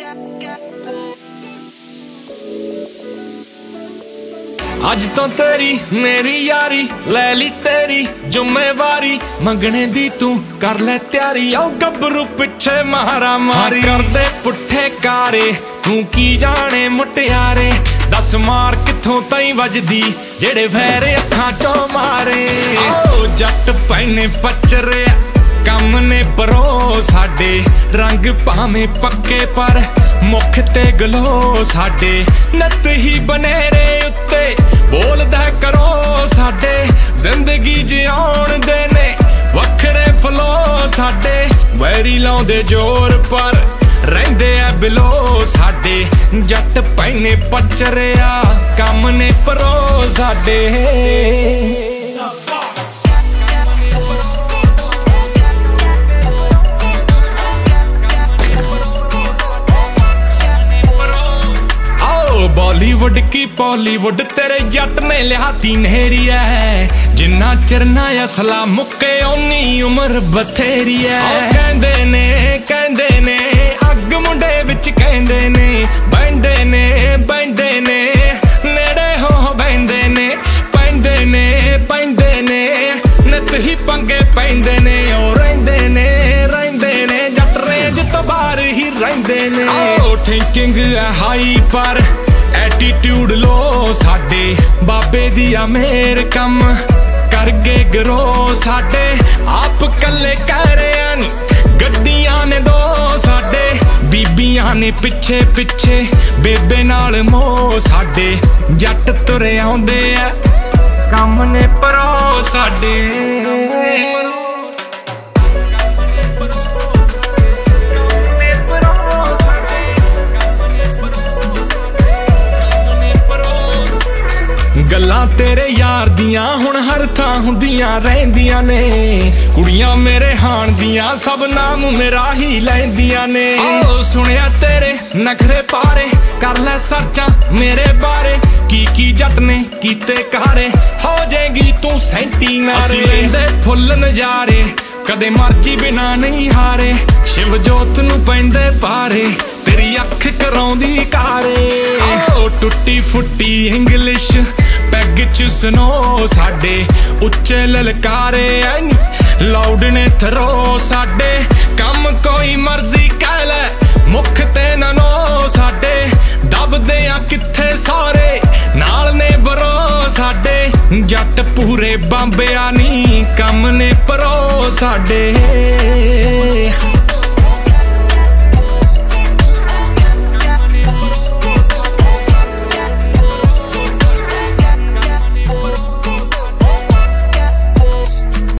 अज तो तेरी मेरी यारी ले ली तेरी जुम्मेवारी मंगने दी तू कर ले तैयारी आओ गबरू पिछे मारा मारी कर दे पुठे कारे तू की जाने मुटियारे दस मार किथों तई वजदी जेड़े वैरे अखां चो मारे ओ जट पैने पचरे कम ने परो साडे रंग भावें पक्के पर मुख ते गलो साडे नत ही बनेरे उत्ते बोलदा करो साडे जिंदगी जिउण दे ने वखरे फलो साडे वैरी लाउंदे जोर पर रहिंदे आ बिलो साडे जट पैने पचरिया कम ने परो साडे बॉलीवुड की बॉलीवुड तेरे जट ने लिहाती नहेरी है जिन्ना चिरना असला मुक्के ओनी उम्र बथेरी है कहंदे ने अग मुंडे विच कहंदे ने बैंदे ने नेड़े हो बैंदे ने पैंदे ने नत ही पंगे पैंदे ने ओ रहिंदे ने जट रेंज तो बाहर ही रहिंदे ने ओ थिंकिंग हाई पर एटीट्यूड लो साडे बाबे दिया मेर कम कर गए गरो साडे आप कल्ले कह रहे नी गड्डियां ने दो साडे बीबियां ने पिछे पिछे बेबे नाल मोह साडे जट तुरे आउंदे आ कम ने परो साडे गल्लां तेरे यार दियां हुण हर थां हुंदियां रहिंदियां ने कुड़ियां मेरे हाण दियां सब नाम मेरा ही लैंदियां ने ओ सुनिया तेरे नखरे पारे कर ले सर्चां मेरे बारे की जट ने कीते कारे हो जाएगी तू सैंटी नारे लेंदे फुल नजारे कदे मर्जी बिना नहीं हारे शिव जोत नू पैंदे पारे तेरी अख कराउंदी कारे ओ टुट्टी फुट्टी इंग्लिश पैग च सुनो साडे उच्चे ललकारे लाउड ने थरो साडे कम कोई मर्जी कह ले मुख ते ना नो साडे दबदे आ किथे सारे नाल ने बरो साडे जट पूरे बांबिया नी कम ने परो साडे।